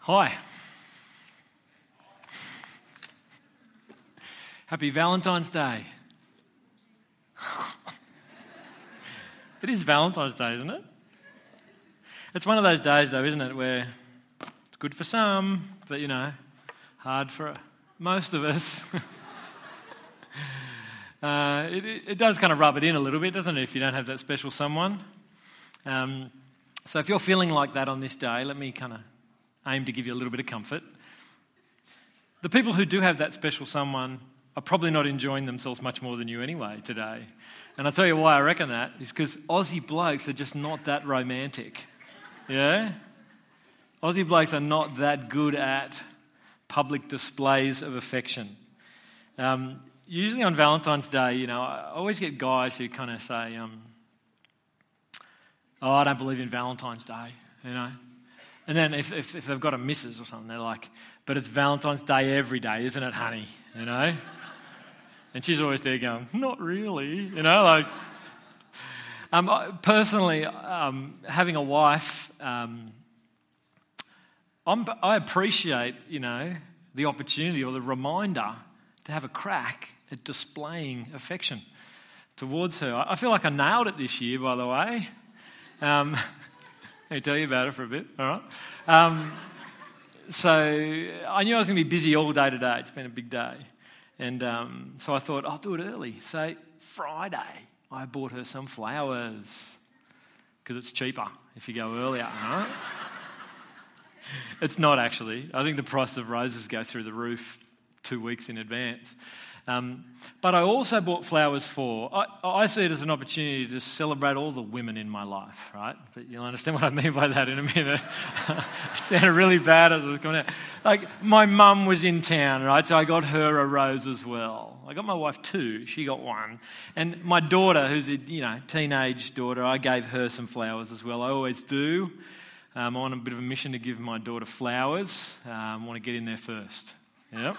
Hi. Happy Valentine's Day. It is Valentine's Day, isn't it? It's one of those days, though, isn't it, where it's good for some, but, hard for most of us. It does kind of rub it in a little bit, doesn't it, if you don't have that special someone? So if you're feeling like that on this day, let me kind of aim to give you a little bit of comfort. The people who do have that special someone are probably not enjoying themselves much more than you anyway today. And I'll tell you why I reckon that is because Aussie blokes are just not that romantic. Yeah? Aussie blokes are not that good at public displays of affection. Usually on Valentine's Day, I always get guys who kind of say, I don't believe in Valentine's Day, And then if they've got a missus or something, they're like, but it's Valentine's Day every day, isn't it, honey? And she's always there going, not really, Personally, having a wife, I appreciate, the opportunity or the reminder to have a crack at displaying affection towards her. I feel like I nailed it this year, by the way. Let me tell you about it for a bit, all right? So I knew I was going to be busy all day today. It's been a big day. And so I thought, I'll do it early. So Friday, I bought her some flowers because it's cheaper if you go earlier, right? It's not actually. I think the price of roses go through the roof 2 weeks in advance. But I also bought flowers I see it as an opportunity to celebrate all the women in my life, right? But you'll understand what I mean by that in a minute. It sounded really bad as it was coming out. Like, my mum was in town, right? So I got her a rose as well. I got my wife 2. She got 1. And my daughter, who's a teenage daughter, I gave her some flowers as well. I always do. I'm on a bit of a mission to give my daughter flowers. I want to get in there first. Yep.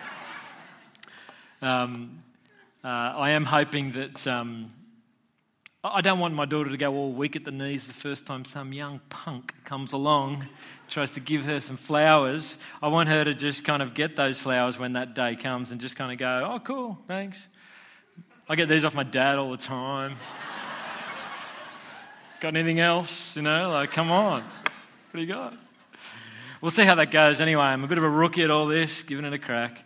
I am hoping that I don't want my daughter to go all weak at the knees the first time some young punk comes along, tries to give her some flowers. I want her to just kind of get those flowers when that day comes and just kind of go, oh, cool, thanks. I get these off my dad all the time. Got anything else? Come on. What do you got? We'll see how that goes anyway. I'm a bit of a rookie at all this, giving it a crack.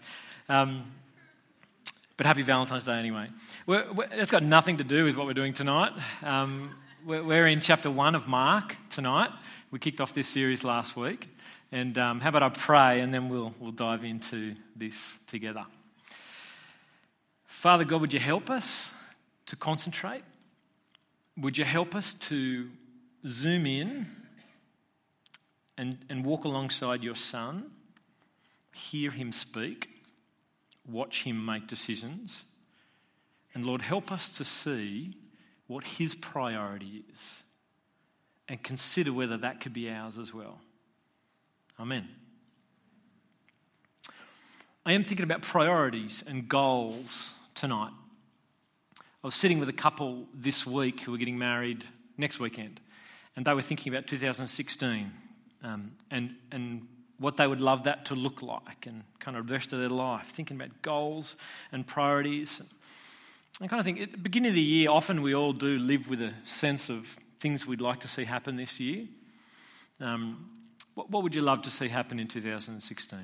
But happy Valentine's Day anyway. It's got nothing to do with what we're doing tonight. We're in chapter 1 of Mark tonight. We kicked off this series last week. And how about I pray and then we'll dive into this together. Father God, would you help us to concentrate? Would you help us to zoom in and walk alongside your Son, hear him speak, watch him make decisions, and Lord, help us to see what his priority is and consider whether that could be ours as well. Amen. I am thinking about priorities and goals tonight. I was sitting with a couple this week who were getting married next weekend, and they were thinking about 2016 and what they would love that to look like and kind of the rest of their life, thinking about goals and priorities. I kind of think at the beginning of the year, often we all do live with a sense of things we'd like to see happen this year. What would you love to see happen in 2016?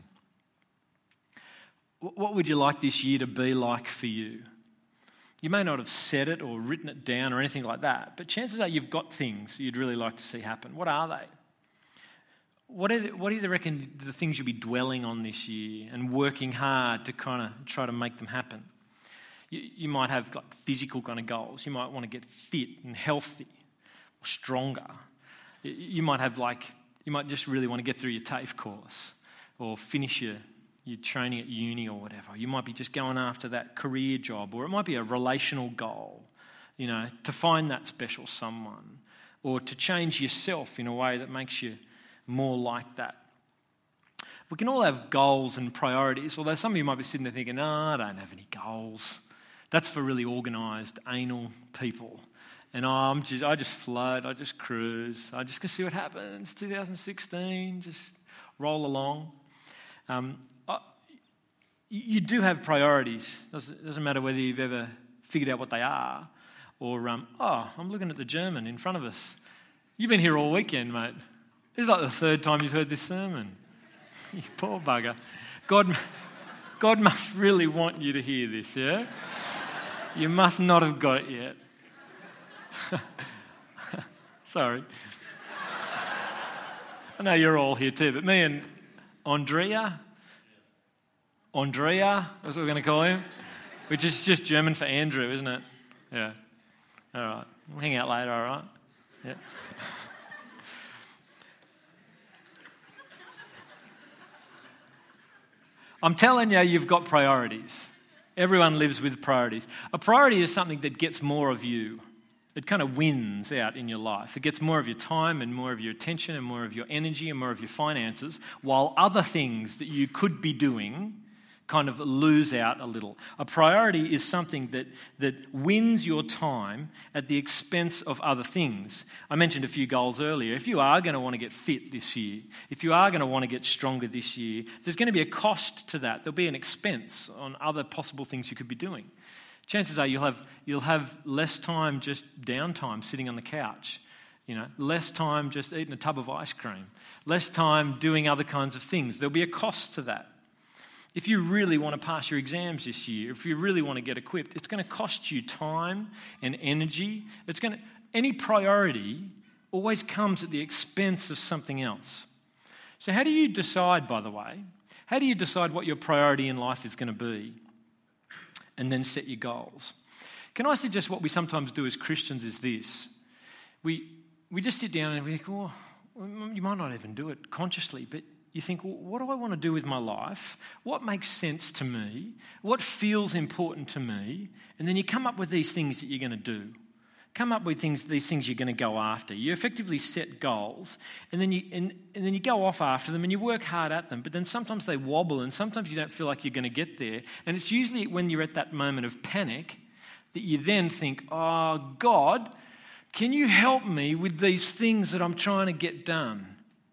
What would you like this year to be like for you? You may not have said it or written it down or anything like that, but chances are you've got things you'd really like to see happen. What are they? What do you reckon the things you'll be dwelling on this year and working hard to kind of try to make them happen? You might have like physical kind of goals. You might want to get fit and healthy or stronger. You might just really want to get through your TAFE course or finish your training at uni or whatever. You might be just going after that career job, or it might be a relational goal, to find that special someone or to change yourself in a way that makes you more like that. We can all have goals and priorities, although some of you might be sitting there thinking, no, I don't have any goals. That's for really organised, anal people. And I just float, I just cruise, I just can see what happens, 2016, roll along. You do have priorities. Doesn't matter whether you've ever figured out what they are or, I'm looking at the German in front of us. You've been here all weekend, mate. This is like the third time you've heard this sermon. You poor bugger. God must really want you to hear this, yeah? You must not have got it yet. Sorry. I know you're all here too, but me and Andrea, that's what we're going to call him, which is just German for Andrew, isn't it? Yeah. All right. We'll hang out later, all right? Yeah. I'm telling you, you've got priorities. Everyone lives with priorities. A priority is something that gets more of you. It kind of wins out in your life. It gets more of your time and more of your attention and more of your energy and more of your finances, while other things that you could be doing kind of lose out a little. A priority is something that wins your time at the expense of other things. I mentioned a few goals earlier. If you are going to want to get fit this year, if you are going to want to get stronger this year, there's going to be a cost to that. There'll be an expense on other possible things you could be doing. Chances are you'll have less time just downtime sitting on the couch, less time just eating a tub of ice cream, less time doing other kinds of things. There'll be a cost to that. If you really want to pass your exams this year, if you really want to get equipped, it's going to cost you time and energy. Any priority always comes at the expense of something else. So how do you decide, by the way? How do you decide what your priority in life is going to be? And then set your goals. Can I suggest what we sometimes do as Christians is this? We just sit down and we think, you might not even do it consciously, but you think, what do I want to do with my life? What makes sense to me? What feels important to me? And then you come up with these things that you're going to do. Come up with these things you're going to go after. You effectively set goals, and then you go off after them, and you work hard at them. But then sometimes they wobble, and sometimes you don't feel like you're going to get there. And it's usually when you're at that moment of panic that you then think, "Oh God, can you help me with these things that I'm trying to get done?"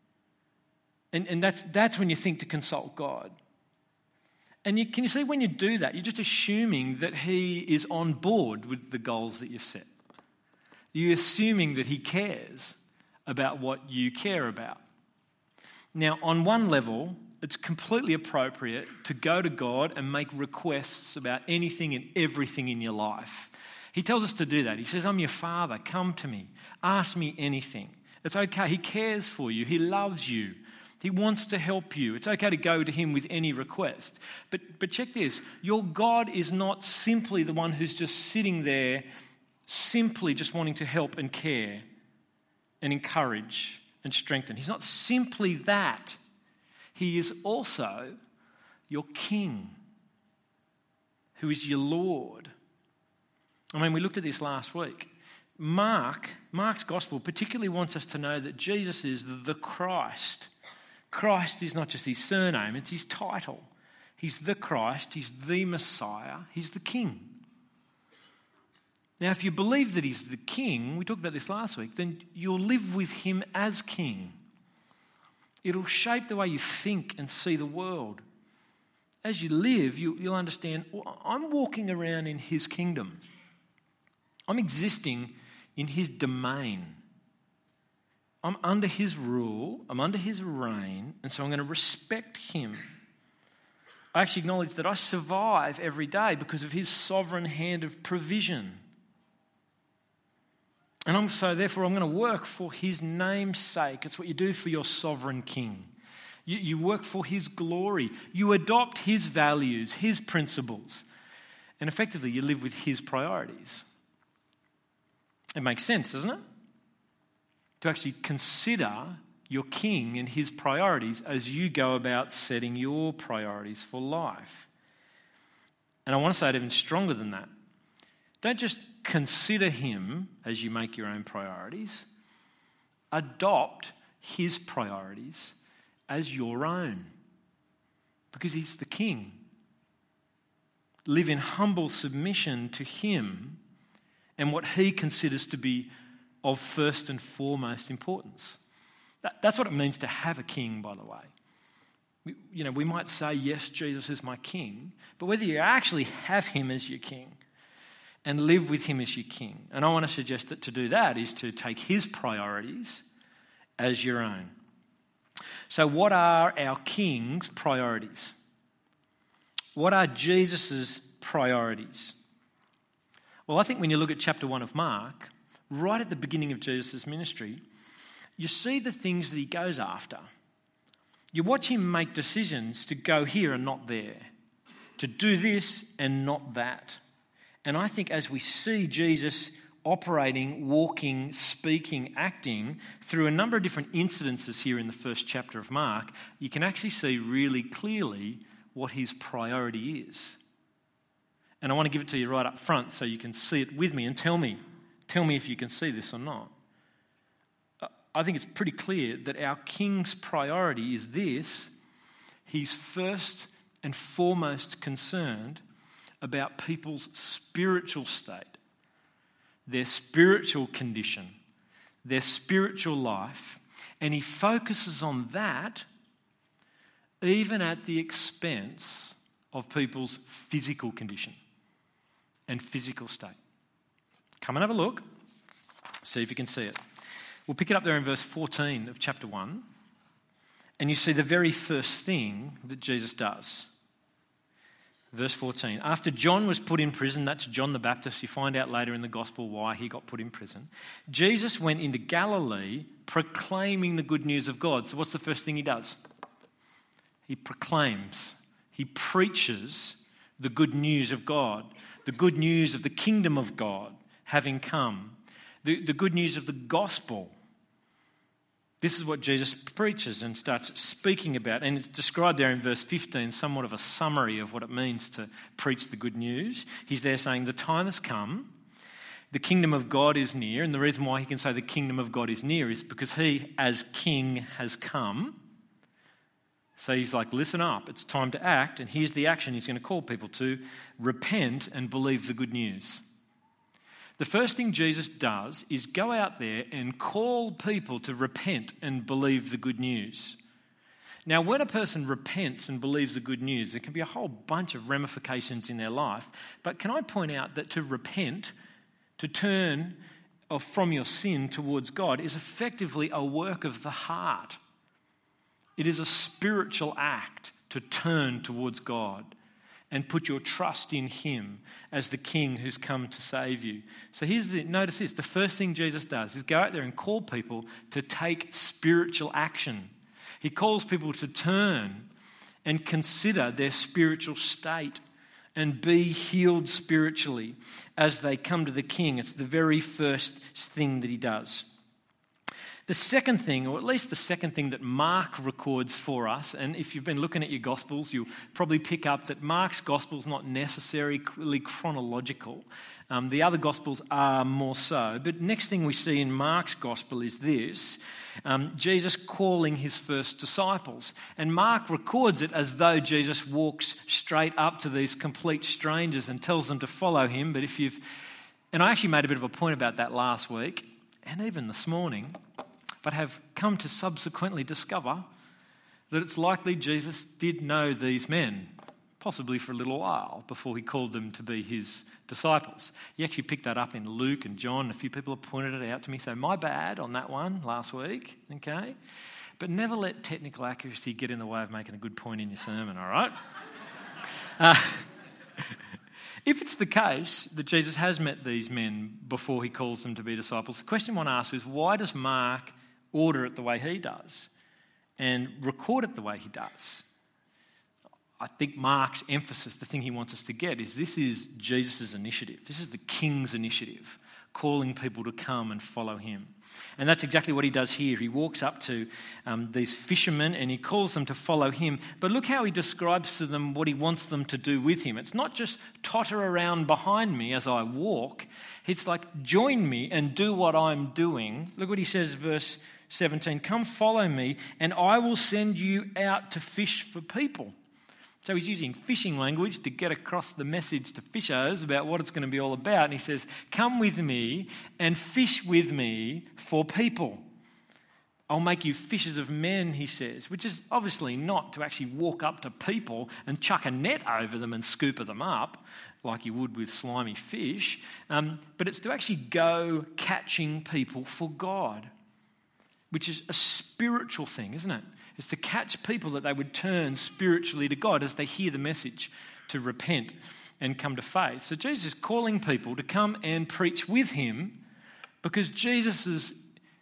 And that's when you think to consult God. And can you see when you do that, you're just assuming that He is on board with the goals that you've set. You're assuming that He cares about what you care about. Now, on one level, it's completely appropriate to go to God and make requests about anything and everything in your life. He tells us to do that. He says, "I'm your Father, come to me, ask me anything." It's okay. He cares for you. He loves you. He wants to help you. It's okay to go to Him with any request. But check this. Your God is not simply the one who's just sitting there simply just wanting to help and care and encourage and strengthen. He's not simply that. He is also your King, who is your Lord. I mean, we looked at this last week. Mark's gospel particularly wants us to know that Jesus is the Christ. Christ is not just His surname, it's His title. He's the Christ, He's the Messiah, He's the King. Now, if you believe that He's the King, we talked about this last week, then you'll live with Him as King. It'll shape the way you think and see the world. As you live, you'll understand, I'm walking around in His kingdom. I'm existing in His domain. I'm under His rule, I'm under His reign, and so I'm going to respect Him. I actually acknowledge that I survive every day because of His sovereign hand of provision. And therefore I'm going to work for His name's sake. It's what you do for your sovereign King. You work for His glory. You adopt His values, His principles. And effectively you live with His priorities. It makes sense, doesn't it? To actually consider your King and His priorities as you go about setting your priorities for life. And I want to say it even stronger than that. Don't just consider Him as you make your own priorities. Adopt His priorities as your own, because He's the King. Live in humble submission to Him and what He considers to be of first and foremost importance. That's what it means to have a king, by the way. We might say, yes, Jesus is my king, but whether you actually have him as your king and live with him as your king. And I want to suggest that to do that is to take his priorities as your own. So what are our king's priorities? What are Jesus's priorities? Well, I think when you look at chapter 1 of Mark, right at the beginning of Jesus' ministry, you see the things that he goes after. You watch him make decisions to go here and not there, to do this and not that. And I think as we see Jesus operating, walking, speaking, acting through a number of different incidences here in the first chapter of Mark, you can actually see really clearly what his priority is. And I want to give it to you right up front so you can see it with me and tell me if you can see this or not. I think it's pretty clear that our king's priority is this. He's first and foremost concerned about people's spiritual state, their spiritual condition, their spiritual life, and he focuses on that even at the expense of people's physical condition and physical state. Come and have a look, see if you can see it. We'll pick it up there in verse 14 of chapter 1, and you see the very first thing that Jesus does. Verse 14, after John was put in prison, that's John the Baptist, you find out later in the gospel why he got put in prison, Jesus went into Galilee proclaiming the good news of God. So what's the first thing he does? He proclaims, he preaches the good news of God, the good news of the kingdom of God having come, the good news of the gospel. This is what Jesus preaches and starts speaking about. And it's described there in verse 15, somewhat of a summary of what it means to preach the good news. He's there saying, the time has come, the kingdom of God is near. And the reason why he can say the kingdom of God is near is because he, as king, has come. So he's like, listen up, it's time to act. And here's the action he's going to call people to: repent and believe the good news. The first thing Jesus does is go out there and call people to repent and believe the good news. Now, when a person repents and believes the good news, there can be a whole bunch of ramifications in their life. But can I point out that to repent, to turn from your sin towards God, is effectively a work of the heart. It is a spiritual act to turn towards God and put your trust in him as the king who's come to save you. So notice this, the first thing Jesus does is go out there and call people to take spiritual action. He calls people to turn and consider their spiritual state and be healed spiritually as they come to the king. It's the very first thing that he does. The second thing, or at least the second thing that Mark records for us, and if you've been looking at your Gospels, you'll probably pick up that Mark's Gospel is not necessarily chronological. The other Gospels are more so. But next thing we see in Mark's Gospel is this, Jesus calling his first disciples. And Mark records it as though Jesus walks straight up to these complete strangers and tells them to follow him. But and I actually made a bit of a point about that last week, and even this morning, but have come to subsequently discover that it's likely Jesus did know these men, possibly for a little while, before he called them to be his disciples. He actually picked that up in Luke and John. A few people have pointed it out to me, so my bad on that one last week, okay? But never let technical accuracy get in the way of making a good point in your sermon, all right? If it's the case that Jesus has met these men before he calls them to be disciples, the question I want to ask is, why does Mark order it the way he does and record it the way he does? I think Mark's emphasis, the thing he wants us to get, is this is Jesus' initiative. This is the king's initiative, calling people to come and follow him. And that's exactly what he does here. He walks up to these fishermen and he calls them to follow him. But look how he describes to them what he wants them to do with him. It's not just totter around behind me as I walk. It's like, join me and do what I'm doing. Look what he says, verse 17, come follow me and I will send you out to fish for people. So he's using fishing language to get across the message to fishers about what it's going to be all about. And he says, come with me and fish with me for people. I'll make you fishers of men, he says, which is obviously not to actually walk up to people and chuck a net over them and scoop them up like you would with slimy fish, but it's to actually go catching people for God, which is a spiritual thing, isn't it? It's to catch people that they would turn spiritually to God as they hear the message to repent and come to faith. So Jesus is calling people to come and preach with him because Jesus'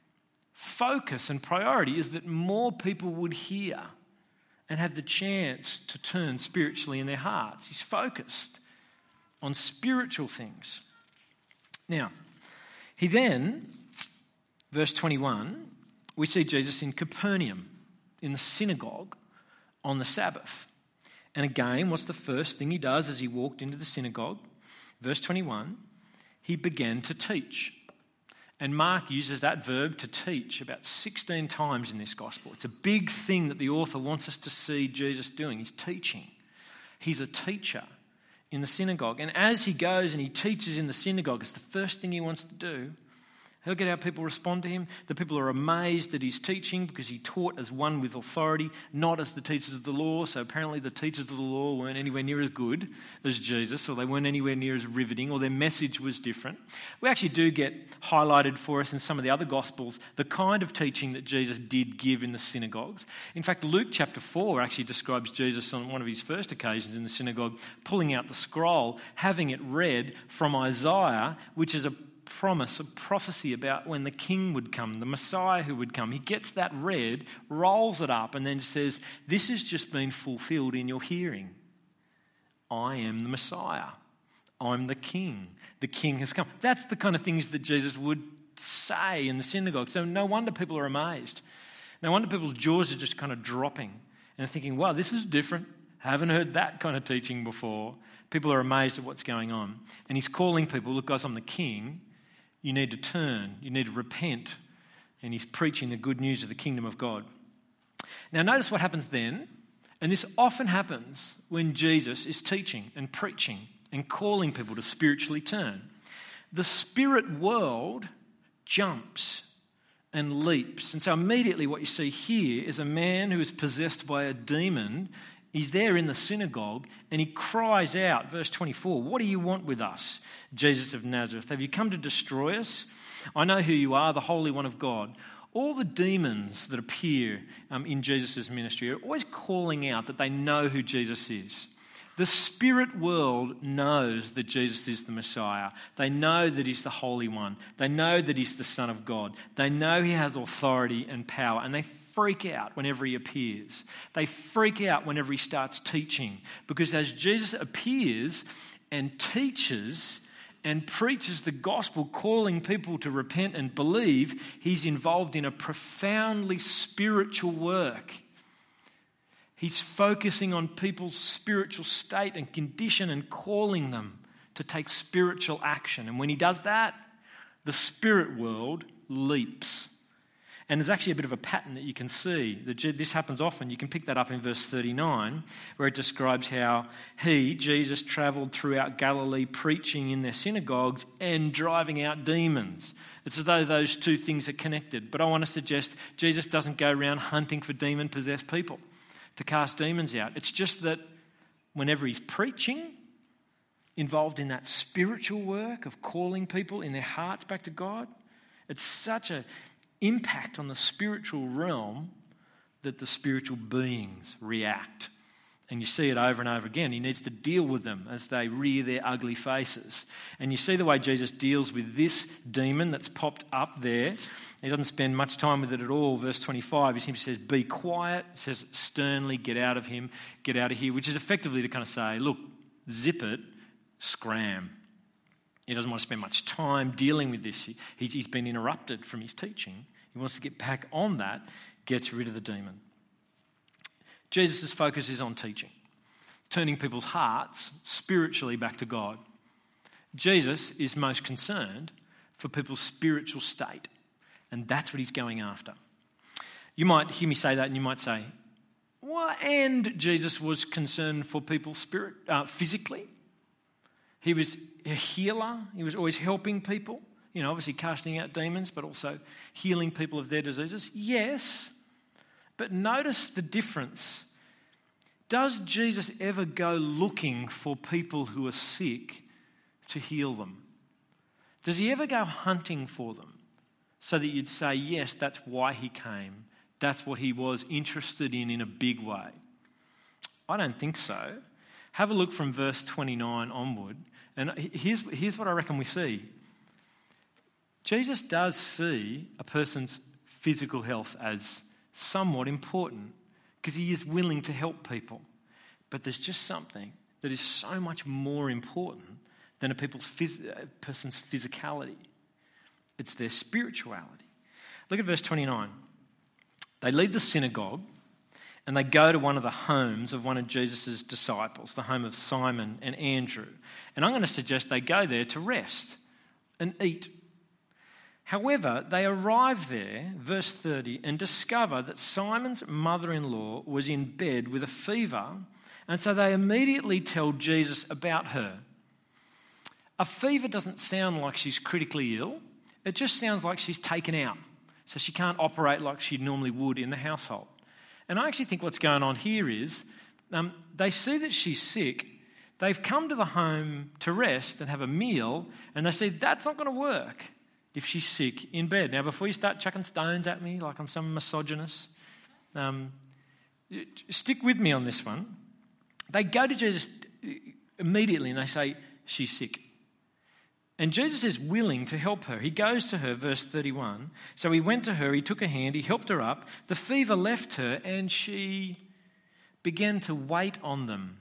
focus and priority is that more people would hear and have the chance to turn spiritually in their hearts. He's focused on spiritual things. Now, he then, verse 21, we see Jesus in Capernaum, in the synagogue, on the Sabbath. And again, what's the first thing he does as he walked into the synagogue? Verse 21, he began to teach. And Mark uses that verb to teach about 16 times in this gospel. It's a big thing that the author wants us to see Jesus doing. He's teaching. He's a teacher in the synagogue. And as he goes and he teaches in the synagogue, it's the first thing he wants to do. Look at how people respond to him. The people are amazed that he's teaching because he taught as one with authority, not as the teachers of the law. So apparently the teachers of the law weren't anywhere near as good as Jesus, or they weren't anywhere near as riveting, or their message was different. We actually do get highlighted for us in some of the other Gospels the kind of teaching that Jesus did give in the synagogues. In fact, Luke chapter 4 actually describes Jesus on one of his first occasions in the synagogue, pulling out the scroll, having it read from Isaiah, which is a promise, a prophecy about when the king would come, the Messiah who would come. He gets that read, rolls it up, and then says, this has just been fulfilled in your hearing. I am the Messiah. I'm the king. The king has come. That's the kind of things that Jesus would say in the synagogue. So no wonder people are amazed. No wonder people's jaws are just kind of dropping and thinking, wow, this is different. Haven't heard that kind of teaching before. People are amazed at what's going on. And he's calling people, look guys, I'm the king. You need to turn, you need to repent. And he's preaching the good news of the kingdom of God. Now notice what happens then, and this often happens when Jesus is teaching and preaching and calling people to spiritually turn. The spirit world jumps and leaps. And so immediately what you see here is a man who is possessed by a demon. He's there in the synagogue and he cries out, verse 24, what do you want with us, Jesus of Nazareth? Have you come to destroy us? I know who you are, the Holy One of God. All the demons that appear in Jesus' ministry are always calling out that they know who Jesus is. The spirit world knows that Jesus is the Messiah. They know that he's the Holy One. They know that he's the Son of God. They know he has authority and power, and they freak out whenever he appears. They freak out whenever he starts teaching, because as Jesus appears and teaches and preaches the gospel, calling people to repent and believe, he's involved in a profoundly spiritual work. He's focusing on people's spiritual state and condition and calling them to take spiritual action. And when he does that, the spirit world leaps. And there's actually a bit of a pattern that you can see. This happens often. You can pick that up in verse 39, where it describes how Jesus, travelled throughout Galilee preaching in their synagogues and driving out demons. It's as though those two things are connected. But I want to suggest Jesus doesn't go around hunting for demon-possessed people to cast demons out. It's just that whenever he's preaching, involved in that spiritual work of calling people in their hearts back to God, it's such an impact on the spiritual realm that the spiritual beings react. And you see it over and over again. He needs to deal with them as they rear their ugly faces. And you see the way Jesus deals with this demon that's popped up there. He doesn't spend much time with it at all. Verse 25, he simply says, be quiet. He says sternly, get out of him, get out of here, which is effectively to kind of say, look, zip it, scram. He doesn't want to spend much time dealing with this. He's been interrupted from his teaching. He wants to get back on that, gets rid of the demon. Jesus' focus is on teaching, turning people's hearts spiritually back to God. Jesus is most concerned for people's spiritual state, and that's what he's going after. You might hear me say that and you might say, well, and Jesus was concerned for people's physically. He was a healer. He was always helping people, obviously casting out demons, but also healing people of their diseases? Yes. But notice the difference. Does Jesus ever go looking for people who are sick to heal them? Does he ever go hunting for them so that you'd say, yes, that's why he came. That's what he was interested in a big way? I don't think so. Have a look from verse 29 onward. And here's what I reckon we see. Jesus does see a person's physical health as somewhat important because he is willing to help people. But there's just something that is so much more important than a person's physicality. It's their spirituality. Look at verse 29. They leave the synagogue and they go to one of the homes of one of Jesus' disciples, the home of Simon and Andrew. And I'm going to suggest they go there to rest and eat. However, they arrive there, verse 30, and discover that Simon's mother-in-law was in bed with a fever, and so they immediately tell Jesus about her. A fever doesn't sound like she's critically ill. It just sounds like she's taken out, so she can't operate like she normally would in the household. And I actually think what's going on here is they see that she's sick. They've come to the home to rest and have a meal, and they see that's not going to work if she's sick in bed. Now, before you start chucking stones at me like I'm some misogynist, stick with me on this one. They go to Jesus immediately and they say, she's sick. And Jesus is willing to help her. He goes to her, verse 31. So he went to her, he took her hand, he helped her up. The fever left her and she began to wait on them.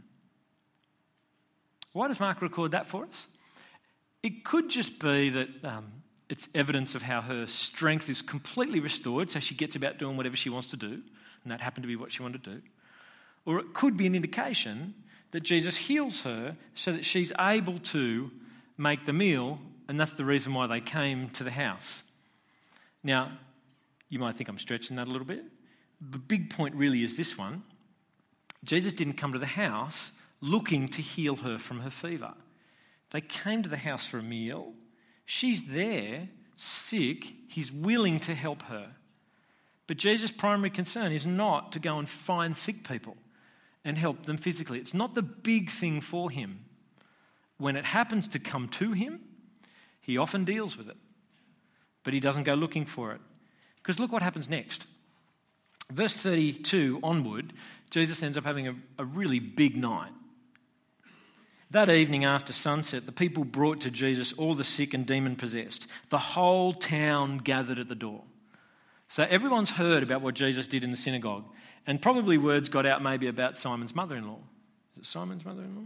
Why does Mark record that for us? It could just be that it's evidence of how her strength is completely restored, so she gets about doing whatever she wants to do, and that happened to be what she wanted to do. Or it could be an indication that Jesus heals her so that she's able to make the meal, and that's the reason why they came to the house. Now, you might think I'm stretching that a little bit. The big point really is this one. Jesus didn't come to the house looking to heal her from her fever. They came to the house for a meal. She's there, sick. He's willing to help her. But Jesus' primary concern is not to go and find sick people and help them physically. It's not the big thing for him. When it happens to come to him, he often deals with it. But he doesn't go looking for it. Because look what happens next. Verse 32 onward, Jesus ends up having a really big night. That evening after sunset, the people brought to Jesus all the sick and demon-possessed. The whole town gathered at the door. So everyone's heard about what Jesus did in the synagogue. And probably words got out maybe about Simon's mother-in-law. Is it Simon's mother-in-law?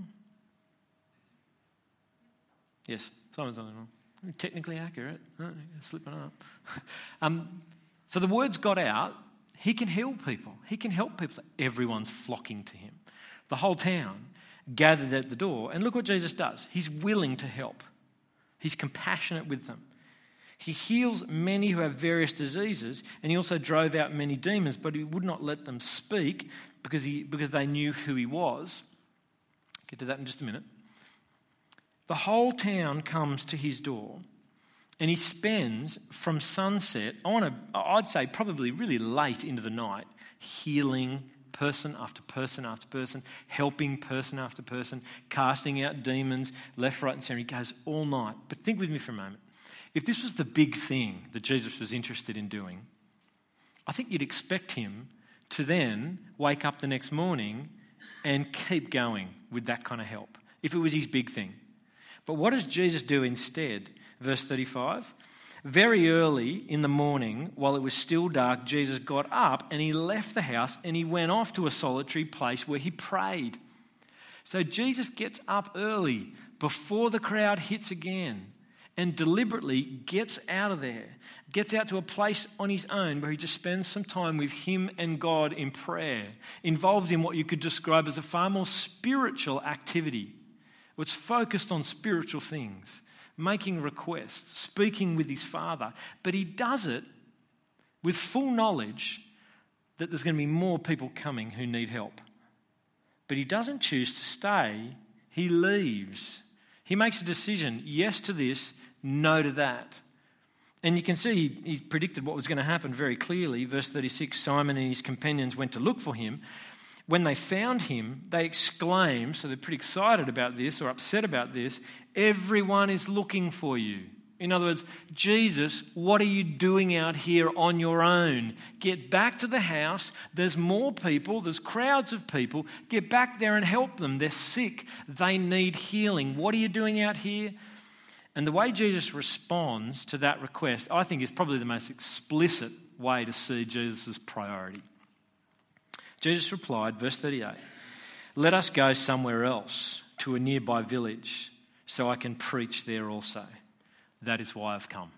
Yes, Simon's mother-in-law. Technically accurate. Oh, slipping up. So the words got out. He can heal people. He can help people. Everyone's flocking to him. The whole town gathered at the door. And look what Jesus does. He's willing to help. He's compassionate with them. He heals many who have various diseases, and he also drove out many demons, but he would not let them speak because they knew who he was. I'll get to that in just a minute. The whole town comes to his door, and he spends from sunset, I'd say probably really late into the night, healing person after person after person, helping person after person, casting out demons left, right and centre. He goes all night. But think with me for a moment. If this was the big thing that Jesus was interested in doing, I think you'd expect him to then wake up the next morning and keep going with that kind of help, if it was his big thing. But what does Jesus do instead? Verse 35, very early in the morning, while it was still dark, Jesus got up and he left the house and he went off to a solitary place where he prayed. So Jesus gets up early before the crowd hits again and deliberately gets out of there, gets out to a place on his own where he just spends some time with him and God in prayer, involved in what you could describe as a far more spiritual activity, which focused on spiritual things, making requests, speaking with his Father. But he does it with full knowledge that there's going to be more people coming who need help. But he doesn't choose to stay, he leaves. He makes a decision, yes to this, no to that. And you can see he predicted what was going to happen very clearly. Verse 36, Simon and his companions went to look for him. When they found him, they exclaimed, so they're pretty excited about this or upset about this, "Everyone is looking for you." In other words, Jesus, what are you doing out here on your own? Get back to the house. There's more people. There's crowds of people. Get back there and help them. They're sick. They need healing. What are you doing out here? And the way Jesus responds to that request, I think, is probably the most explicit way to see Jesus' priority. Jesus replied, verse 38, "Let us go somewhere else to a nearby village so I can preach there also. That is why I've come."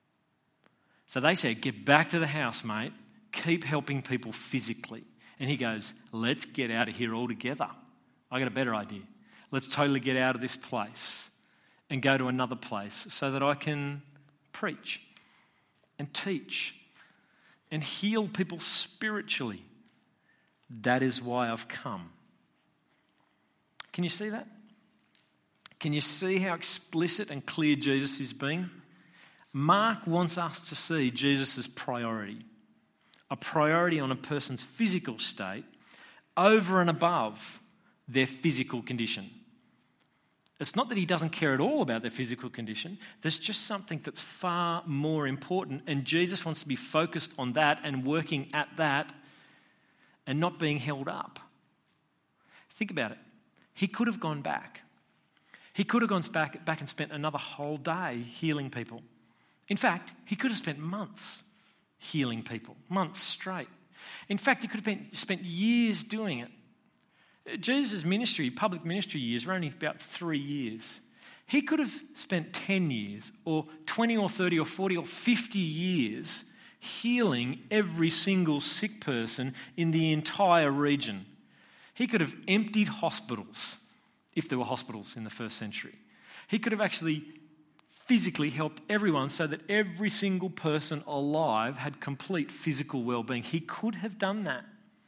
So they said, "Get back to the house, mate. Keep helping people physically." And he goes, "Let's get out of here altogether. I got a better idea. Let's totally get out of this place and go to another place so that I can preach and teach and heal people spiritually. That is why I've come." Can you see that? Can you see how explicit and clear Jesus is being? Mark wants us to see Jesus' priority, a priority on a person's physical state over and above their physical condition. It's not that he doesn't care at all about their physical condition. There's just something that's far more important, and Jesus wants to be focused on that and working at that and not being held up. Think about it. He could have gone back. He could have gone back and spent another whole day healing people. In fact, he could have spent months healing people, months straight. In fact, he could have spent years doing it. Jesus' ministry, public ministry years, were only about 3 years. He could have spent 10 years or 20 or 30 or 40 or 50 years healing every single sick person in the entire region. He could have emptied hospitals, if there were hospitals in the first century. He could have actually physically helped everyone so that every single person alive had complete physical well-being. He could have done that.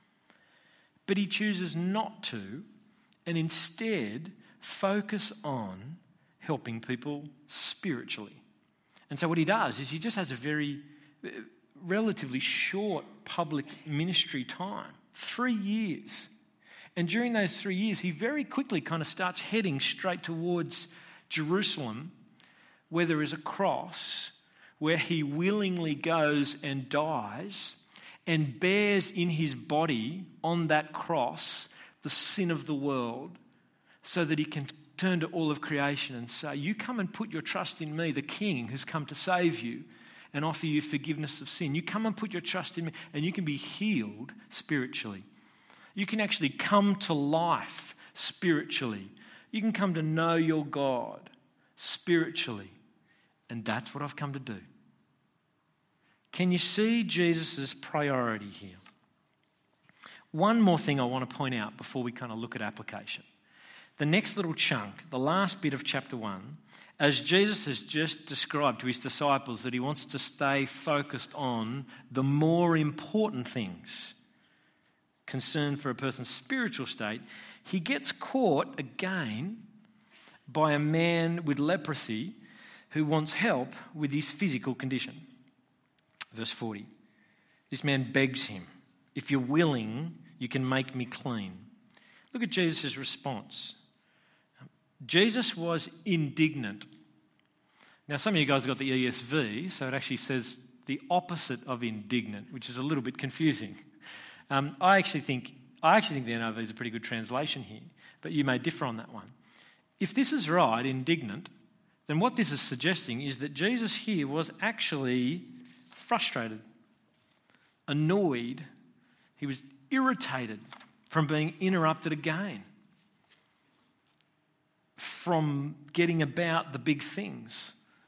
But he chooses not to, and instead focus on helping people spiritually. And so what he does is he just has a very relatively short public ministry time, 3 years. And during those 3 years, he very quickly kind of starts heading straight towards Jerusalem, where there is a cross, where he willingly goes and dies and bears in his body on that cross the sin of the world, so that he can turn to all of creation and say, "You come and put your trust in me, the King who's come to save you and offer you forgiveness of sin. You come and put your trust in me and you can be healed spiritually. You can actually come to life spiritually. You can come to know your God spiritually. And that's what I've come to do." Can you see Jesus' priority here? One more thing I want to point out before we kind of look at application. The next little chunk, the last bit of chapter 1, as Jesus has just described to his disciples that he wants to stay focused on the more important things concerned for a person's spiritual state, he gets caught again by a man with leprosy who wants help with his physical condition. Verse 40, this man begs him, "If you're willing, you can make me clean." Look at Jesus' response. Jesus was indignant. Now, some of you guys have got the ESV, so it actually says the opposite of indignant, which is a little bit confusing. I actually think the NIV is a pretty good translation here, but you may differ on that one. If this is right, indignant, then what this is suggesting is that Jesus here was actually frustrated, annoyed. He was irritated from being interrupted again, from getting about the big things.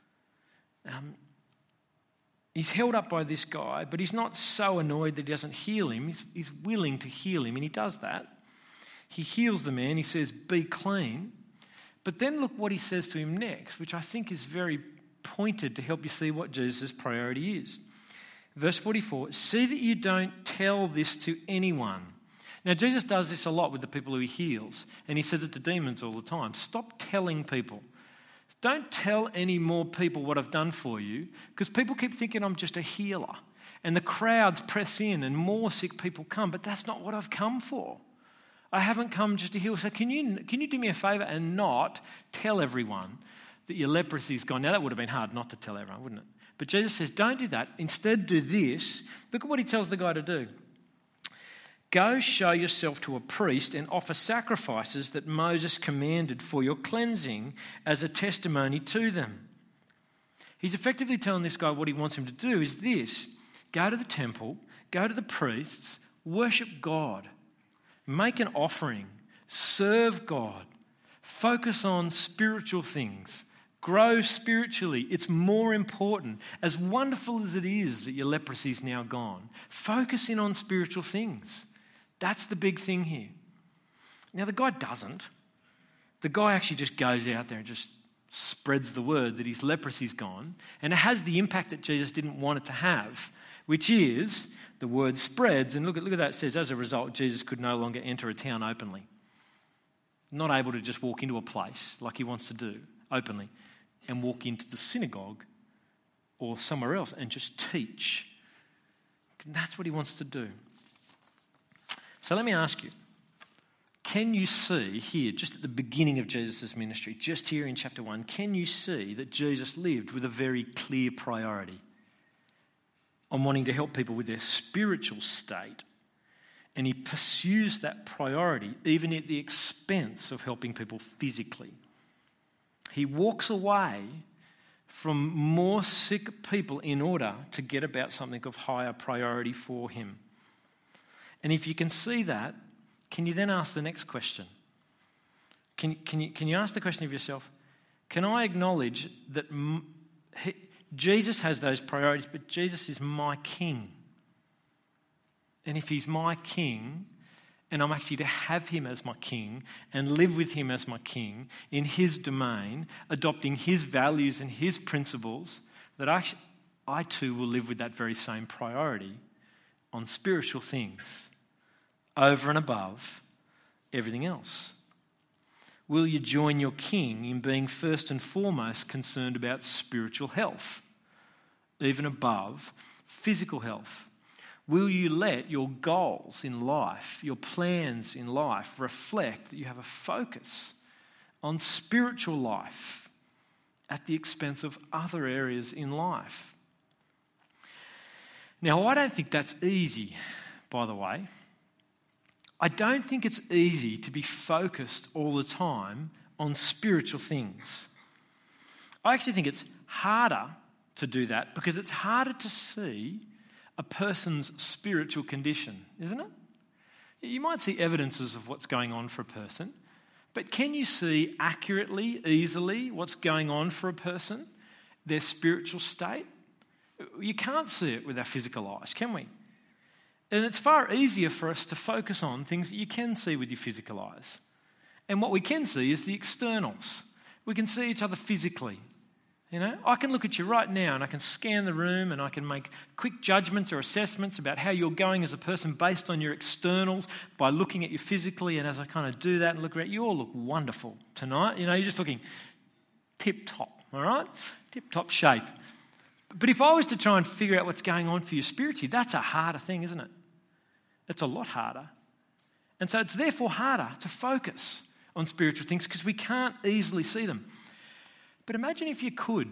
He's held up by this guy, but he's not so annoyed that he doesn't heal him. He's willing to heal him, and he does that. He heals the man. He says, "Be clean." But then look what he says to him next, which I think is very pointed to help you see what Jesus' priority is. Verse 44, "See that you don't tell this to anyone." Now, Jesus does this a lot with the people who he heals, and he says it to demons all the time. Stop telling people. Don't tell any more people what I've done for you, because people keep thinking I'm just a healer. And the crowds press in and more sick people come, but that's not what I've come for. I haven't come just to heal. So can you do me a favour and not tell everyone that your leprosy's gone? Now that would have been hard not to tell everyone, wouldn't it? But Jesus says, don't do that. Instead do this. Look at what he tells the guy to do. Go show yourself to a priest and offer sacrifices that Moses commanded for your cleansing as a testimony to them. He's effectively telling this guy what he wants him to do is this. Go to the temple, go to the priests, worship God, make an offering, serve God, focus on spiritual things, grow spiritually. It's more important. As wonderful as it is that your leprosy is now gone, focus in on spiritual things. That's the big thing here. Now, the guy doesn't. The guy actually just goes out there and just spreads the word that his leprosy's gone. And it has the impact that Jesus didn't want it to have, which is the word spreads. And look at that. It says, as a result, Jesus could no longer enter a town openly. Not able to just walk into a place like he wants to do openly and walk into the synagogue or somewhere else and just teach. And that's what he wants to do. So let me ask you, can you see here, just at the beginning of Jesus' ministry, just here in chapter 1, can you see that Jesus lived with a very clear priority on wanting to help people with their spiritual state? And he pursues that priority even at the expense of helping people physically. He walks away from more sick people in order to get about something of higher priority for him. And if you can see that, can you then ask the next question? Can you ask the question of yourself, can I acknowledge that Jesus has those priorities, but Jesus is my king? And if he's my king, and I'm actually to have him as my king and live with him as my king in his domain, adopting his values and his principles, that I too will live with that very same priority on spiritual things over and above everything else. Will you join your king in being first and foremost concerned about spiritual health, even above physical health? Will you let your goals in life, your plans in life, reflect that you have a focus on spiritual life at the expense of other areas in life? Now, I don't think that's easy, by the way. I don't think it's easy to be focused all the time on spiritual things. I actually think it's harder to do that because it's harder to see a person's spiritual condition, isn't it? You might see evidences of what's going on for a person, but can you see accurately, easily what's going on for a person, their spiritual state? You can't see it with our physical eyes, can we? And it's far easier for us to focus on things that you can see with your physical eyes. And what we can see is the externals. We can see each other physically. You know, I can look at you right now and I can scan the room and I can make quick judgments or assessments about how you're going as a person based on your externals by looking at you physically. And as I kind of do that and look at you all look wonderful tonight. You know, you're just looking tip-top, all right? Tip-top shape. But if I was to try and figure out what's going on for you spiritually, that's a harder thing, isn't it? It's a lot harder. And so it's therefore harder to focus on spiritual things because we can't easily see them. But imagine if you could.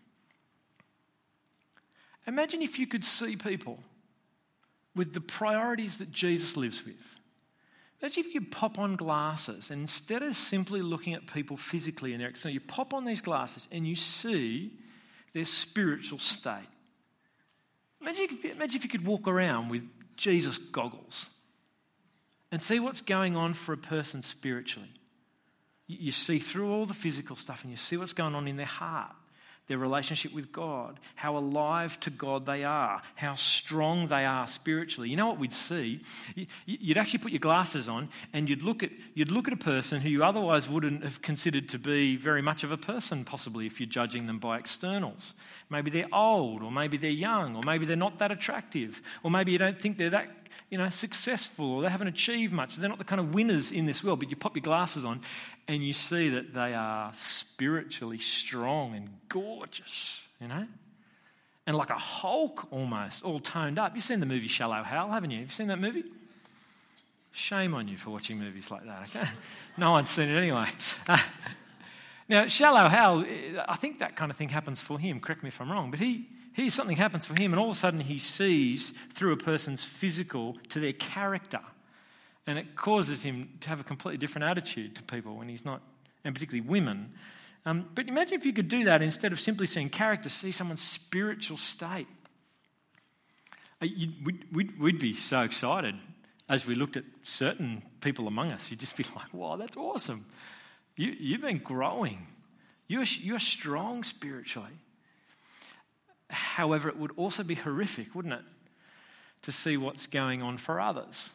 Imagine if you could see people with the priorities that Jesus lives with. Imagine if you pop on glasses and instead of simply looking at people physically and their external, you pop on these glasses and you see their spiritual state. Imagine if you could walk around with Jesus goggles and see what's going on for a person spiritually. You see through all the physical stuff and you see what's going on in their heart, their relationship with God, how alive to God they are, how strong they are spiritually. You know what we'd see? You'd actually put your glasses on and you'd look at a person who you otherwise wouldn't have considered to be very much of a person, possibly, if you're judging them by externals. Maybe they're old, or maybe they're young, or maybe they're not that attractive, or maybe you don't think they're that successful, or they haven't achieved much. They're not the kind of winners in this world, but you pop your glasses on and you see that they are spiritually strong and gorgeous, and like a Hulk almost, all toned up. You've seen the movie Shallow Hal, haven't you? Have you seen that movie? Shame on you for watching movies like that, okay? No one's seen it anyway. Now, Shallow Hal, I think that kind of thing happens for him. Correct me if I'm wrong, but something happens for him, and all of a sudden he sees through a person's physical to their character, and it causes him to have a completely different attitude to people when he's not, and particularly women. But imagine if you could do that instead of simply seeing character, see someone's spiritual state. We'd be so excited as we looked at certain people among us. You'd just be like, wow, that's awesome. You've been growing. You're strong spiritually. However, it would also be horrific, wouldn't it, to see what's going on for others.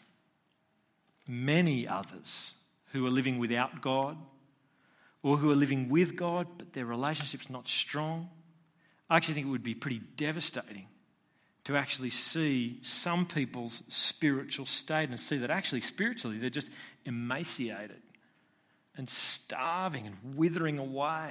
Many others who are living without God, or who are living with God, but their relationship's not strong. I actually think it would be pretty devastating to actually see some people's spiritual state and see that actually spiritually they're just emaciated and starving and withering away.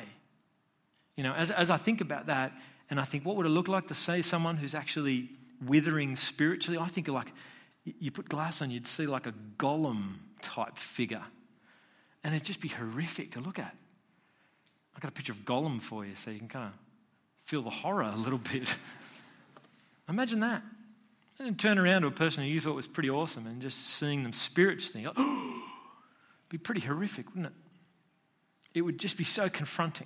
As I think about that, and I think, what would it look like to see someone who's actually withering spiritually? I think like, you put glass on, you'd see like a Gollum type figure. And it'd just be horrific to look at. I've got a picture of Gollum for you so you can kind of feel the horror a little bit. Imagine that. And then turn around to a person who you thought was pretty awesome and just seeing them spiritually. It'd be pretty horrific, wouldn't it? It would just be so confronting.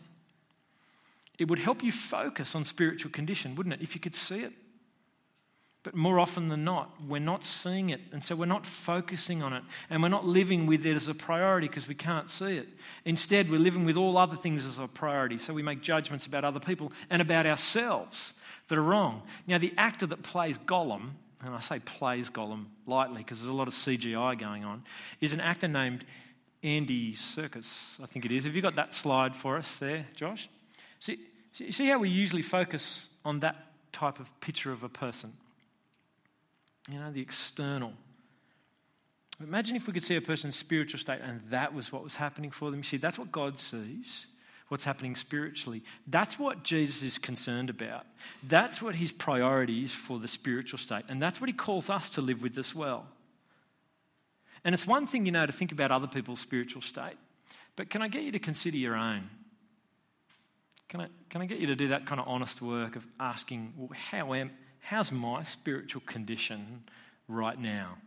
It would help you focus on spiritual condition, wouldn't it, if you could see it? But more often than not, we're not seeing it, and so we're not focusing on it, and we're not living with it as a priority because we can't see it. Instead, we're living with all other things as a priority, so we make judgments about other people and about ourselves that are wrong. Now, the actor that plays Gollum, and I say plays Gollum lightly because there's a lot of CGI going on, is an actor named Andy Serkis, I think it is. Have you got that slide for us there, Josh? See how we usually focus on that type of picture of a person? The external. Imagine if we could see a person's spiritual state and that was what was happening for them. You see, that's what God sees, what's happening spiritually. That's what Jesus is concerned about. That's what his priority is for the spiritual state. And that's what he calls us to live with as well. And it's one thing, to think about other people's spiritual state. But can I get you to consider your own? Can I get you to do that kind of honest work of asking, well, how's my spiritual condition right now?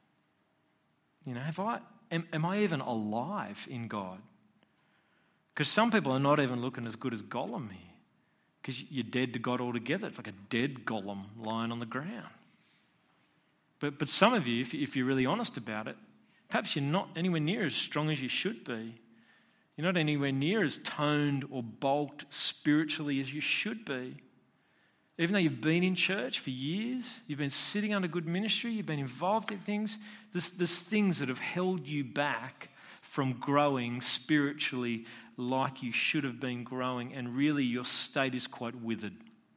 Am I even alive in God? Because some people are not even looking as good as Gollum here. Because you're dead to God altogether. It's like a dead Gollum lying on the ground. But some of you, if you're really honest about it, perhaps you're not anywhere near as strong as you should be. You're not anywhere near as toned or bulked spiritually as you should be. Even though you've been in church for years, you've been sitting under good ministry, you've been involved in things, there's things that have held you back from growing spiritually like you should have been growing, and really your state is quite withered.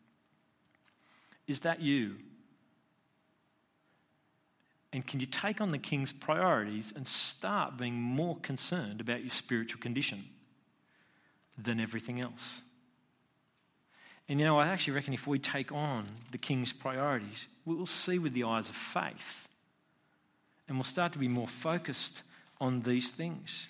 Is that you? And can you take on the King's priorities and start being more concerned about your spiritual condition than everything else? And I actually reckon if we take on the King's priorities, we'll see with the eyes of faith. And we'll start to be more focused on these things.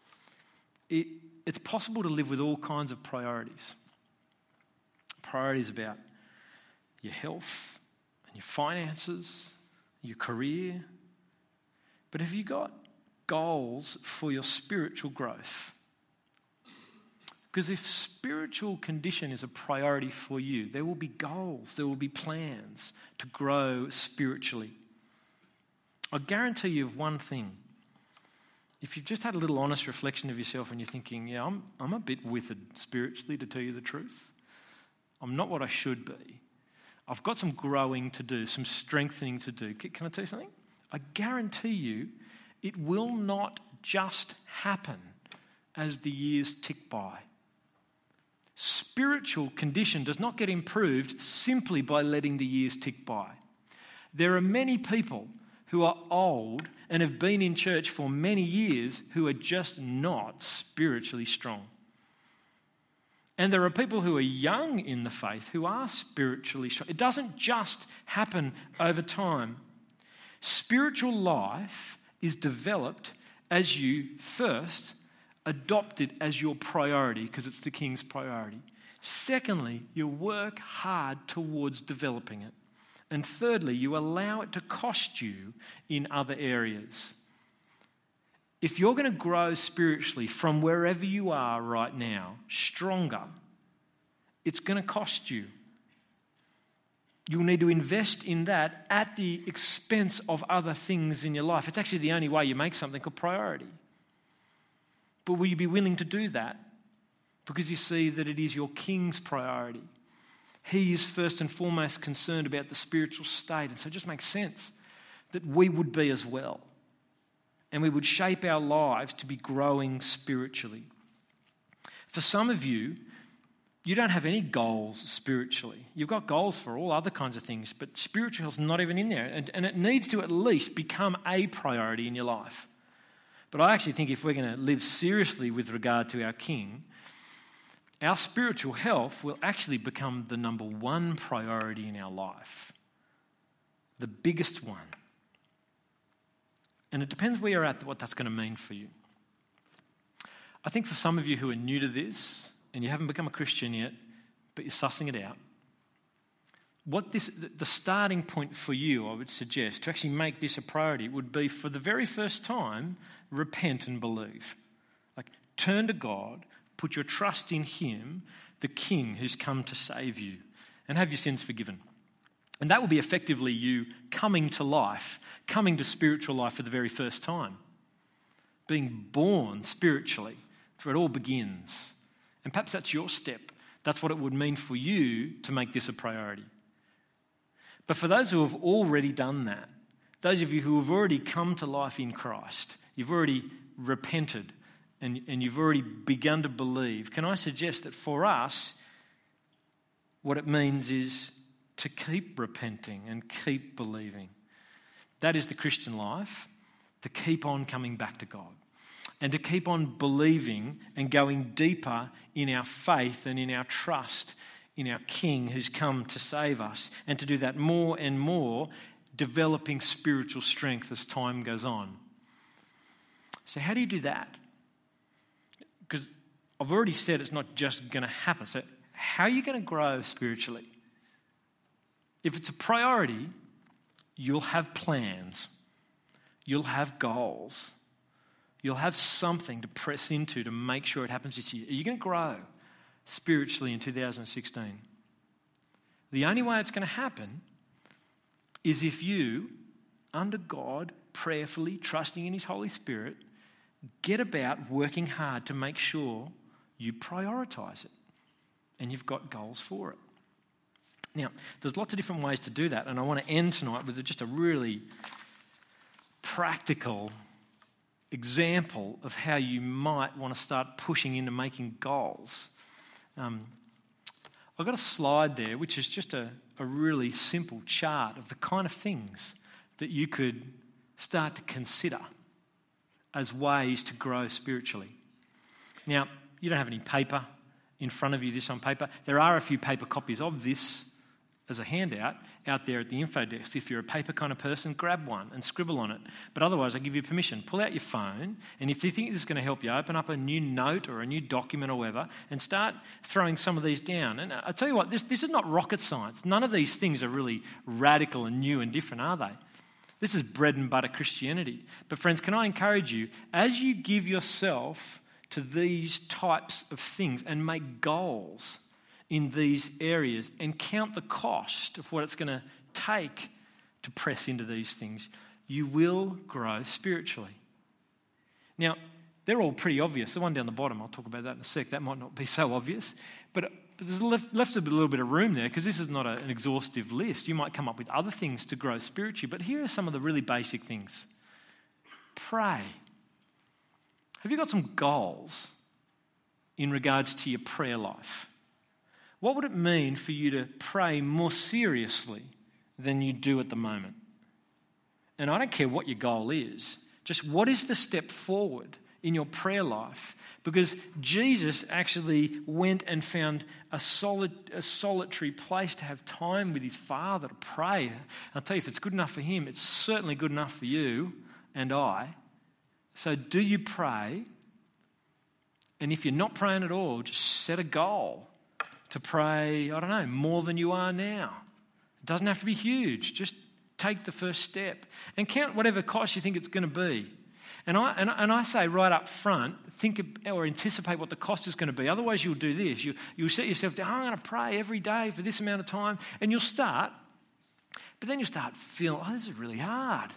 It's possible to live with all kinds of priorities. Priorities about your health and your finances, your career. But have you got goals for your spiritual growth? Because if spiritual condition is a priority for you, there will be goals, there will be plans to grow spiritually. I guarantee you of one thing. If you've just had a little honest reflection of yourself and you're thinking, I'm a bit withered spiritually, to tell you the truth. I'm not what I should be. I've got some growing to do, some strengthening to do. Can I tell you something? I guarantee you it will not just happen as the years tick by. Spiritual condition does not get improved simply by letting the years tick by. There are many people who are old and have been in church for many years who are just not spiritually strong. And there are people who are young in the faith who are spiritually strong. It doesn't just happen over time. Spiritual life is developed as you first adopt it as your priority, because it's the King's priority. Secondly, you work hard towards developing it. And thirdly, you allow it to cost you in other areas. If you're going to grow spiritually from wherever you are right now, stronger, it's going to cost you. You'll need to invest in that at the expense of other things in your life. It's actually the only way you make something a priority. But will you be willing to do that? Because you see that it is your King's priority. He is first and foremost concerned about the spiritual state. And so it just makes sense that we would be as well. And we would shape our lives to be growing spiritually. For some of you, you don't have any goals spiritually. You've got goals for all other kinds of things, but spiritual health's not even in there. And it needs to at least become a priority in your life. But I actually think if we're going to live seriously with regard to our King, our spiritual health will actually become the number one priority in our life. The biggest one. And it depends where you're at, what that's going to mean for you. I think for some of you who are new to this, and you haven't become a Christian yet, but you're sussing it out, the starting point for you, I would suggest, to actually make this a priority would be, for the very first time, repent and believe. Like, turn to God, put your trust in Him, the King who's come to save you, and have your sins forgiven. And that will be effectively you coming to life, coming to spiritual life for the very first time. Being born spiritually, that's where it all begins. And perhaps that's your step. That's what it would mean for you to make this a priority. But for those who have already done that, those of you who have already come to life in Christ, you've already repented and you've already begun to believe, can I suggest that for us, what it means is to keep repenting and keep believing. That is the Christian life, to keep on coming back to God and to keep on believing and going deeper in our faith and in our trust in our King who's come to save us, and to do that more and more, developing spiritual strength as time goes on. So how do you do that? Because I've already said it's not just going to happen. So how are you going to grow spiritually? If it's a priority, you'll have plans. You'll have goals. You'll have something to press into to make sure it happens this year. Are you going to grow spiritually in 2016? The only way it's going to happen is if you, under God, prayerfully, trusting in His Holy Spirit, get about working hard to make sure you prioritise it and you've got goals for it. Now, there's lots of different ways to do that, and I want to end tonight with just a really practical example of how you might want to start pushing into making goals. I've got a slide there which is just a really simple chart of the kind of things that you could start to consider as ways to grow spiritually. Now, you don't have any paper in front of you, this on paper. There are a few paper copies of this as a handout out there at the info desk. If you're a paper kind of person, grab one and scribble on it. But otherwise, I give you permission. Pull out your phone, and if you think this is going to help you, open up a new note or a new document or whatever and start throwing some of these down. And I tell you what, this is not rocket science. None of these things are really radical and new and different, are they? This is bread and butter Christianity. But friends, can I encourage you, as you give yourself to these types of things and make goals in these areas and count the cost of what it's going to take to press into these things, you will grow spiritually. Now, they're all pretty obvious. The one down the bottom, I'll talk about that in a sec. That might not be so obvious. But there's left a little bit of room there because this is not an exhaustive list. You might come up with other things to grow spiritually, but here are some of the really basic things. Pray. Have you got some goals in regards to your prayer life? What would it mean for you to pray more seriously than you do at the moment? and I don't care what your goal is, just what is the step forward in your prayer life? Because Jesus actually went and found a solitary place to have time with his Father to pray. I'll tell you, if it's good enough for him, it's certainly good enough for you and I. So do you pray? And if you're not praying at all, just set a goal to pray, I don't know, more than you are now. It doesn't have to be huge. Just take the first step and count whatever cost you think it's going to be. And I say right up front, think or anticipate what the cost is going to be. Otherwise, you'll do this. You'll set yourself down, I'm going to pray every day for this amount of time. And you'll start, but then you'll start feeling, this is really hard.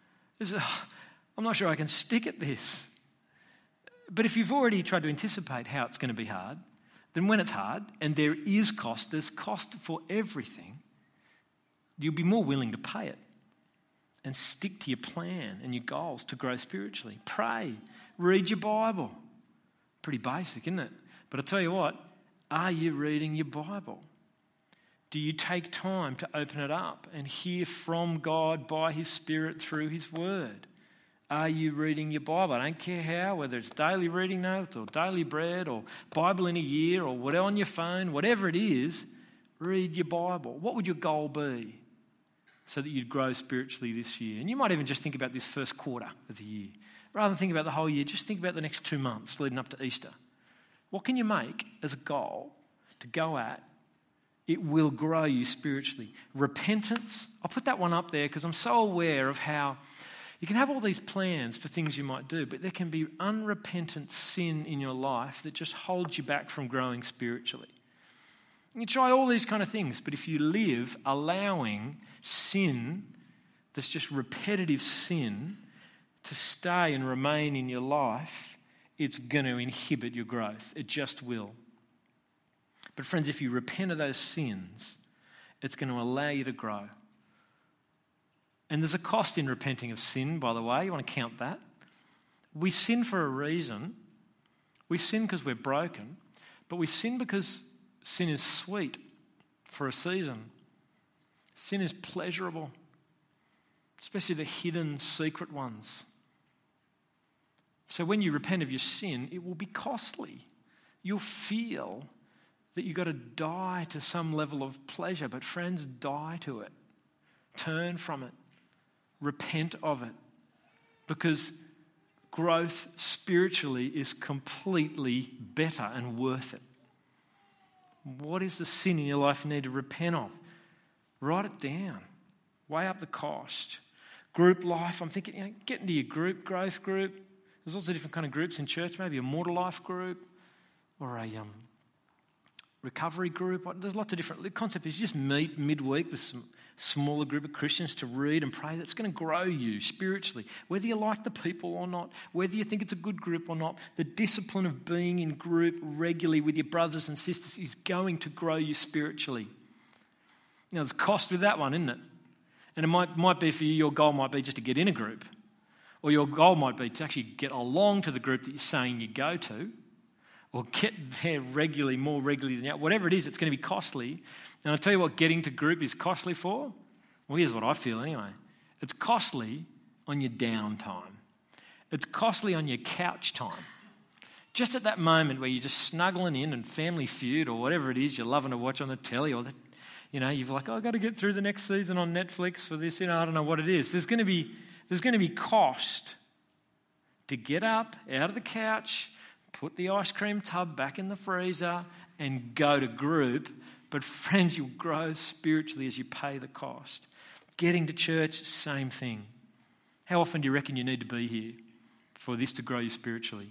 I'm not sure I can stick at this. But if you've already tried to anticipate how it's going to be hard, then when it's hard, and there is cost, there's cost for everything, you'll be more willing to pay it. And stick to your plan and your goals to grow spiritually. Pray. Read your Bible. Pretty basic, isn't it? But I tell you what, are you reading your Bible? Do you take time to open it up and hear from God by his Spirit through his Word? Are you reading your Bible? I don't care how, whether it's daily reading notes or daily bread or Bible in a year or whatever on your phone, whatever it is, read your Bible. What would your goal be? So that you'd grow spiritually this year. And you might even just think about this first quarter of the year. Rather than think about the whole year, just think about the next 2 months leading up to Easter. What can you make as a goal to go at? It will grow you spiritually. Repentance, I'll put that one up there because I'm so aware of how you can have all these plans for things you might do, but there can be unrepentant sin in your life that just holds you back from growing spiritually. You can try all these kind of things, but if you live allowing sin, that's just repetitive sin, to stay and remain in your life, it's going to inhibit your growth. It just will. But friends, if you repent of those sins, it's going to allow you to grow. And there's a cost in repenting of sin, by the way. You want to count that? We sin for a reason. We sin because we're broken, but we sin because sin is sweet for a season. Sin is pleasurable, especially the hidden, secret ones. So when you repent of your sin, it will be costly. You'll feel that you've got to die to some level of pleasure, but friends, die to it. Turn from it. Repent of it. Because growth spiritually is completely better and worth it. What is the sin in your life you need to repent of? Write it down. Weigh up the cost. Group life, I'm thinking, get into your group, growth group. There's lots of different kind of groups in church, maybe a mortal life group or a recovery group. There's lots of different concepts. You just meet midweek with some smaller group of Christians to read and pray. That's going to grow you spiritually. Whether you like the people or not, whether you think it's a good group or not, the discipline of being in group regularly with your brothers and sisters is going to grow you spiritually. There's cost with that one, isn't it? And it might be for you, your goal might be just to get in a group. Or your goal might be to actually get along to the group that you're saying you go to. Or get there regularly, more regularly than you. Whatever it is, it's going to be costly. And I'll tell you what getting to group is costly for. Well, here's what I feel anyway. It's costly on your downtime. It's costly on your couch time. Just at that moment where you're just snuggling in and Family Feud or whatever it is you're loving to watch on the telly or you've like, I've got to get through the next season on Netflix for this, I don't know what it is. There's going to be cost to get up out of the couch, put the ice cream tub back in the freezer and go to group. But friends, you'll grow spiritually as you pay the cost. Getting to church, same thing. How often do you reckon you need to be here for this to grow you spiritually?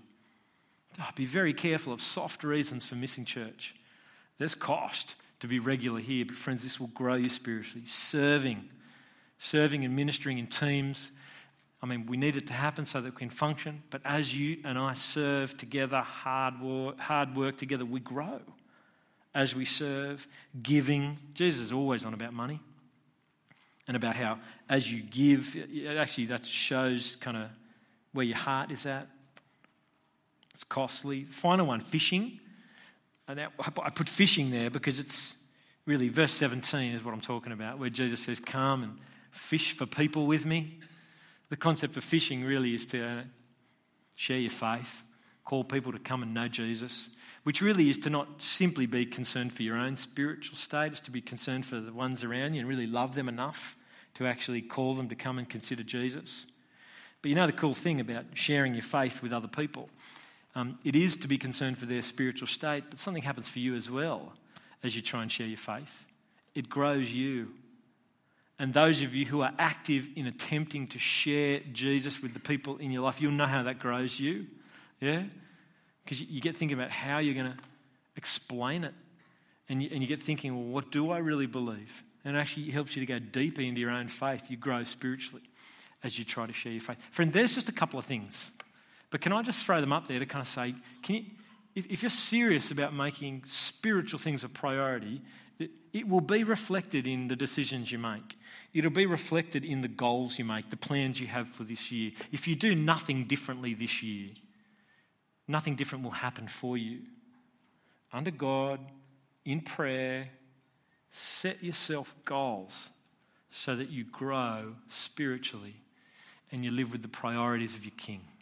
Be very careful of soft reasons for missing church. There's cost to be regular here, but friends, this will grow you spiritually. Serving and ministering in teams. We need it to happen so that we can function. But as you and I serve together, hard work together, we grow. As we serve, giving. Jesus is always on about money. And about how as you give, actually that shows kind of where your heart is at. It's costly. Final one, fishing. And I put fishing there because it's really, verse 17 is what I'm talking about, where Jesus says, come and fish for people with me. The concept of fishing really is to share your faith, call people to come and know Jesus, which really is to not simply be concerned for your own spiritual state, it's to be concerned for the ones around you and really love them enough to actually call them to come and consider Jesus. But you know the cool thing about sharing your faith with other people, it is to be concerned for their spiritual state, but something happens for you as well as you try and share your faith. It grows you. And those of you who are active in attempting to share Jesus with the people in your life, you'll know how that grows you. Yeah? Because you get thinking about how you're going to explain it. And you get thinking, well, what do I really believe? And it actually helps you to go deeper into your own faith. You grow spiritually as you try to share your faith. Friend, there's just a couple of things. But can I just throw them up there to kind of say, if you're serious about making spiritual things a priority, it will be reflected in the decisions you make. It'll be reflected in the goals you make, the plans you have for this year. If you do nothing differently this year, nothing different will happen for you. Under God, in prayer, set yourself goals so that you grow spiritually and you live with the priorities of your King.